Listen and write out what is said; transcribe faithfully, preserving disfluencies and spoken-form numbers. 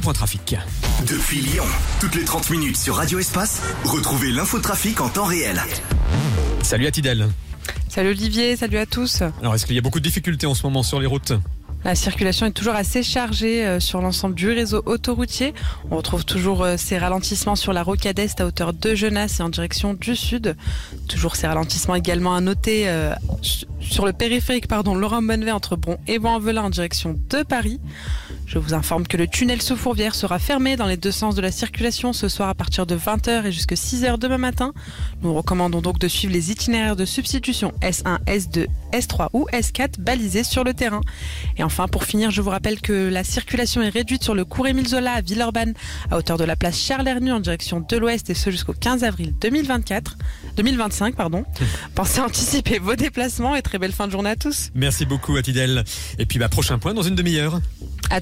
point trafic. Depuis Lyon, toutes les trente minutes sur Radio Espace, retrouvez l'infotrafic en temps réel. Salut à Tidel. Salut Olivier, salut à tous. Alors, est-ce qu'il y a beaucoup de difficultés en ce moment sur les routes ? La circulation est toujours assez chargée sur l'ensemble du réseau autoroutier. On retrouve toujours ces ralentissements sur la rocade est à hauteur de Genasse et en direction du sud. Toujours ces ralentissements également à noter euh, sur le périphérique pardon, Laurent Bonnevet entre Bron et Vaux-en-Velin en direction de Paris. Je vous informe que le tunnel sous Fourvière sera fermé dans les deux sens de la circulation ce soir à partir de vingt heures et jusqu'à six heures demain matin. Nous recommandons donc de suivre les itinéraires de substitution S un, S deux, S trois ou S quatre balisés sur le terrain. Et enfin, pour finir, je vous rappelle que la circulation est réduite sur le cours Émile Zola à Villeurbanne à hauteur de la place Charles-Hernu en direction de l'Ouest et ce jusqu'au quinze avril deux mille vingt-quatre, deux mille vingt-cinq. Pardon. Pensez à anticiper vos déplacements et très belle fin de journée à tous. Merci beaucoup à Tidel. Et puis, bah, prochain point dans une demi-heure.